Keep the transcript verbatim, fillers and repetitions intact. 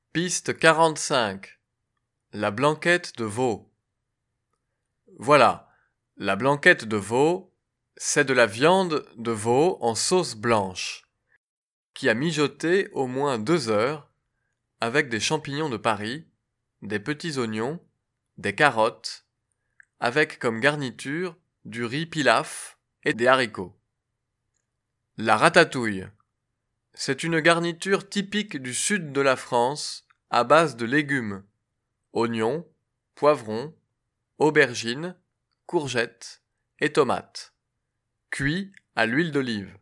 Piste quarante-cinq. La blanquette de veau. Voilà, la blanquette de veau, c'est de la viande de veau en sauce blanche, qui a mijoté au moins deux heures avec des champignons de Paris, des petits oignons, des carottes, avec comme garniture du riz pilaf et des haricots. La ratatouille. C'est une garniture typique du sud de la France à base de légumes, oignons, poivrons, aubergines, courgettes et tomates, cuits à l'huile d'olive.